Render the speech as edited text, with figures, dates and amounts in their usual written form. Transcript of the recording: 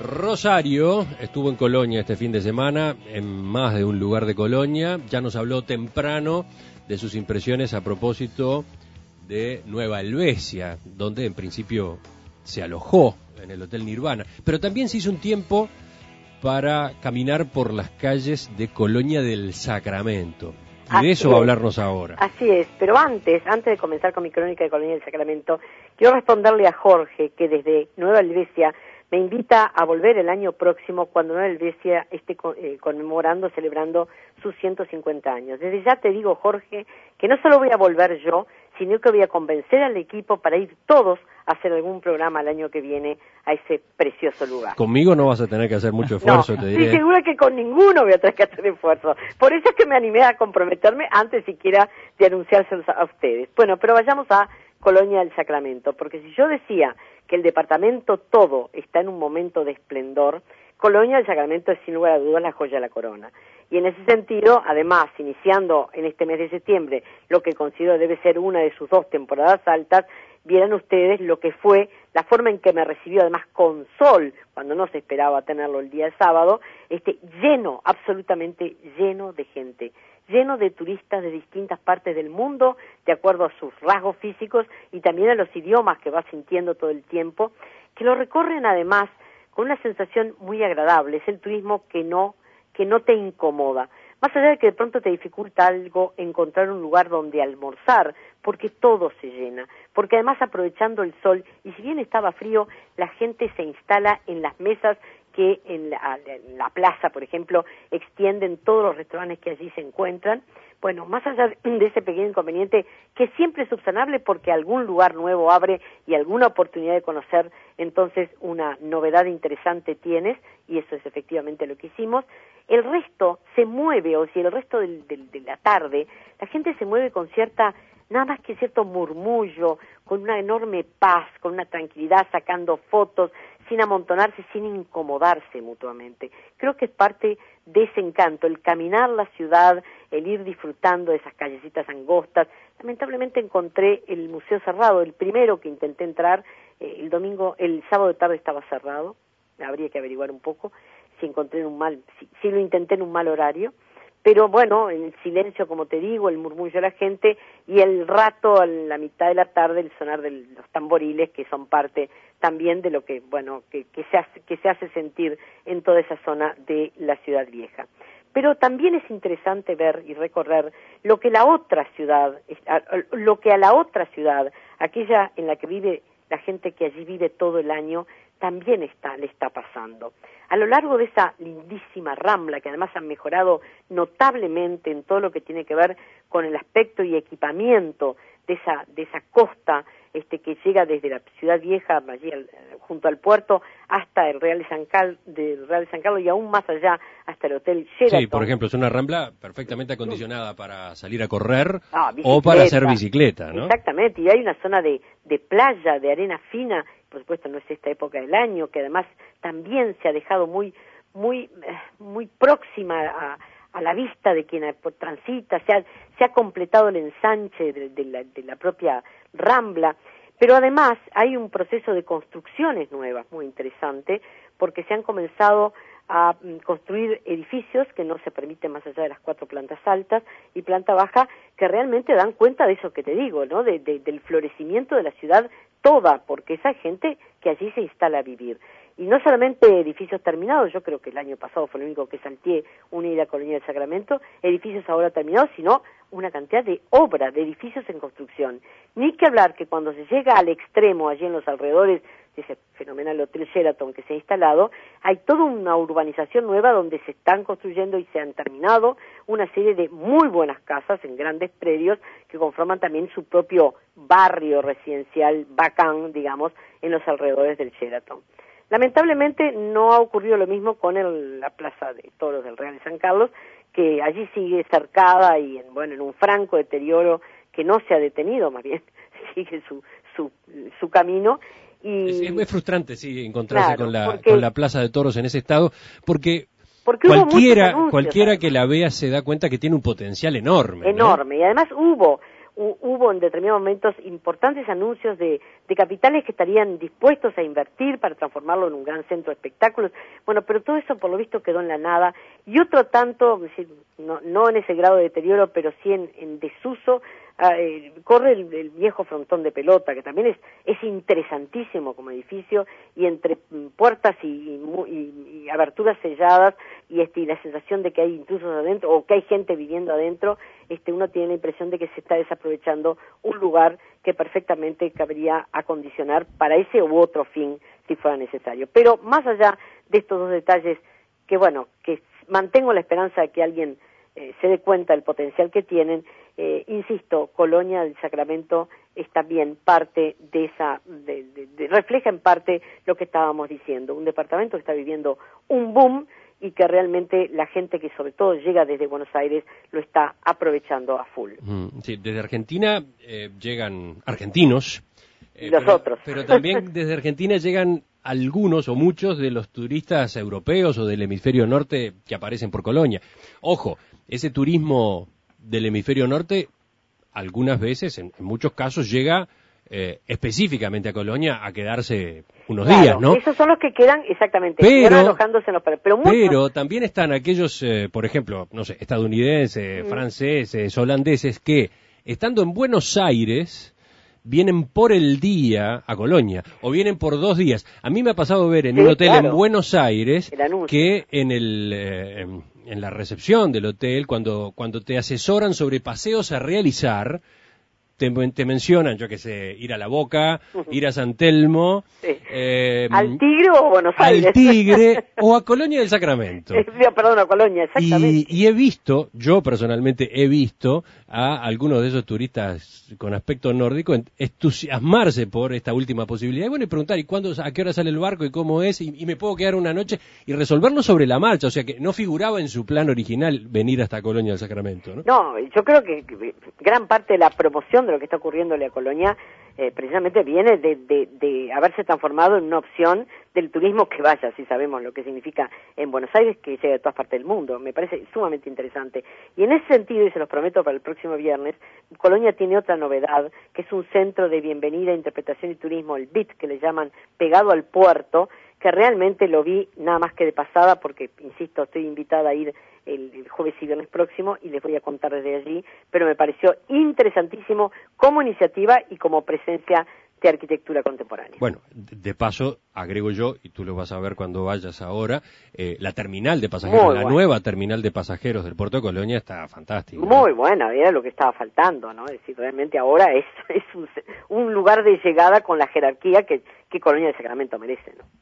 Rosario estuvo en Colonia este fin de semana, en más de un lugar de Colonia. Ya nos habló temprano de sus impresiones a propósito de Nueva Helvecia, donde en principio se alojó en el Hotel Nirvana. Pero también se hizo un tiempo para caminar por las calles de Colonia del Sacramento. Y de eso va a hablarnos ahora. Así es, pero antes de comenzar con mi crónica de Colonia del Sacramento, quiero responderle a Jorge, que desde Nueva Helvecia me invita a volver el año próximo cuando Nueva Helvecia esté celebrando sus 150 años. Desde ya te digo, Jorge, que no solo voy a volver yo, sino que voy a convencer al equipo para ir todos a hacer algún programa el año que viene a ese precioso lugar. Conmigo no vas a tener que hacer mucho esfuerzo, te diré. Estoy segura que con ninguno voy a tener que hacer esfuerzo. Por eso es que me animé a comprometerme antes siquiera de anunciárselos a ustedes. Bueno, pero vayamos a Colonia del Sacramento, porque si yo decía que el departamento todo está en un momento de esplendor, Colonia del Sacramento es sin lugar a dudas la joya de la corona. Y en ese sentido, además, iniciando en este mes de septiembre, lo que considero debe ser una de sus 2 temporadas altas, vieran ustedes lo que fue la forma en que me recibió, además con sol, cuando no se esperaba tenerlo el día de sábado, lleno, absolutamente lleno de gente, lleno de turistas de distintas partes del mundo, de acuerdo a sus rasgos físicos y también a los idiomas que va sintiendo todo el tiempo, que lo recorren además con una sensación muy agradable. Es el turismo que no te incomoda. Más allá de que de pronto te dificulta algo encontrar un lugar donde almorzar, porque todo se llena, porque además aprovechando el sol, y si bien estaba frío, la gente se instala en las mesas que en la plaza, por ejemplo, extienden todos los restaurantes que allí se encuentran. Bueno, más allá de ese pequeño inconveniente, que siempre es subsanable porque algún lugar nuevo abre y alguna oportunidad de conocer, entonces una novedad interesante tienes, y eso es efectivamente lo que hicimos. El resto se mueve, o si el resto de la tarde, la gente se mueve con nada más que cierto murmullo, con una enorme paz, con una tranquilidad, sacando fotos, sin amontonarse, sin incomodarse mutuamente. Creo que es parte de ese encanto, el caminar la ciudad, el ir disfrutando de esas callecitas angostas. Lamentablemente encontré el museo cerrado, el primero que intenté entrar, el sábado de tarde estaba cerrado, habría que averiguar un poco si lo intenté en un mal horario. Pero bueno, el silencio, como te digo, el murmullo de la gente y el rato a la mitad de la tarde el sonar de los tamboriles, que son parte también de lo que se hace sentir en toda esa zona de la ciudad vieja. Pero también es interesante ver y recorrer lo que a la otra ciudad, aquella en la que vive la gente que allí vive todo el año, también le está pasando. A lo largo de esa lindísima Rambla, que además han mejorado notablemente en todo lo que tiene que ver con el aspecto y equipamiento de esa costa que llega desde la ciudad vieja, allí junto al puerto, hasta el Real de San Carlos y aún más allá hasta el Hotel Sheraton. Sí, por ejemplo, es una Rambla perfectamente acondicionada para salir a correr o para hacer bicicleta, ¿no? Exactamente, y hay una zona de playa, de arena fina. Por supuesto no es esta época del año, que además también se ha dejado muy próxima a la vista de quien transita, se ha completado el ensanche de la propia Rambla, pero además hay un proceso de construcciones nuevas muy interesante, porque se han comenzado a construir edificios que no se permiten más allá de las 4 plantas altas y planta baja, que realmente dan cuenta de eso que te digo, ¿no? Del florecimiento de la ciudad toda, porque esa gente que allí se instala a vivir. Y no solamente edificios terminados, yo creo que el año pasado fue el único que salteé una ida a Colonia del Sacramento, edificios ahora terminados, sino una cantidad de obra, de edificios en construcción. Ni que hablar que cuando se llega al extremo, allí en los alrededores de ese fenomenal Hotel Sheraton que se ha instalado, hay toda una urbanización nueva donde se están construyendo y se han terminado una serie de muy buenas casas en grandes predios que conforman también su propio barrio residencial bacán, digamos, en los alrededores del Sheraton. Lamentablemente no ha ocurrido lo mismo con la Plaza de Toros del Real de San Carlos, que allí sigue cercada y en un franco deterioro que no se ha detenido, más bien sigue su camino. Y es muy frustrante, sí, encontrarse con la Plaza de Toros en ese estado, porque cualquiera que la vea se da cuenta que tiene un potencial enorme. Enorme, ¿no? Y además hubo hubo en determinados momentos importantes anuncios de capitales que estarían dispuestos a invertir para transformarlo en un gran centro de espectáculos. Bueno, pero todo eso por lo visto quedó en la nada. Y otro tanto, no en ese grado de deterioro, pero sí en desuso, corre el viejo frontón de pelota, que también es interesantísimo como edificio, y entre puertas y aberturas selladas y la sensación de que hay intrusos adentro o que hay gente viviendo adentro, uno tiene la impresión de que se está desaprovechando un lugar que perfectamente cabría acondicionar para ese u otro fin si fuera necesario. Pero más allá de estos dos detalles, que bueno, que mantengo la esperanza de que alguien se dé cuenta del potencial que tienen, insisto, Colonia del Sacramento es también parte de refleja en parte lo que estábamos diciendo, un departamento que está viviendo un boom y que realmente la gente que sobre todo llega desde Buenos Aires lo está aprovechando a full. Sí, desde Argentina llegan argentinos. Y los otros. Pero también desde Argentina llegan algunos o muchos de los turistas europeos o del hemisferio norte que aparecen por Colonia. Ojo, ese turismo del hemisferio norte algunas veces, en muchos casos, llega específicamente a Colonia a quedarse unos días, ¿no? Esos son los que quedan exactamente, alojándose en los pero también están aquellos, por ejemplo, no sé, estadounidenses, franceses, holandeses, que estando en Buenos Aires vienen por el día a Colonia, o vienen por 2 días. A mí me ha pasado ver en un hotel en Buenos Aires que en la recepción del hotel, cuando te asesoran sobre paseos a realizar, te mencionan, yo qué sé, ir a La Boca, ir a San Telmo, al Tigre o a Buenos Aires. Al Tigre o a Colonia del Sacramento. Perdón, a Colonia, exactamente. Y he visto, yo personalmente he visto a algunos de esos turistas con aspecto nórdico entusiasmarse por esta última posibilidad. Y bueno, y preguntar, ¿y a qué hora sale el barco y cómo es? Y me puedo quedar una noche y resolverlo sobre la marcha. O sea que no figuraba en su plan original venir hasta Colonia del Sacramento, ¿no? No, yo creo que gran parte de la promoción de lo que está ocurriéndole a Colonia precisamente viene de haberse transformado en una opción del turismo que vaya, si sabemos lo que significa en Buenos Aires, que llega de todas partes del mundo. Me parece sumamente interesante. Y en ese sentido, y se los prometo para el próximo viernes, Colonia tiene otra novedad, que es un centro de bienvenida, interpretación y turismo, el BIT, que le llaman pegado al puerto, que realmente lo vi nada más que de pasada, porque, insisto, estoy invitada a ir el jueves y viernes próximo y les voy a contar desde allí, pero me pareció interesantísimo como iniciativa y como presencia de arquitectura contemporánea. Bueno, de paso, agrego yo, y tú lo vas a ver cuando vayas ahora, la terminal de pasajeros, nueva terminal de pasajeros del puerto de Colonia está fantástica. Muy buena, era lo que estaba faltando, ¿no? Es decir, realmente ahora es un lugar de llegada con la jerarquía que Colonia del Sacramento merece, ¿no?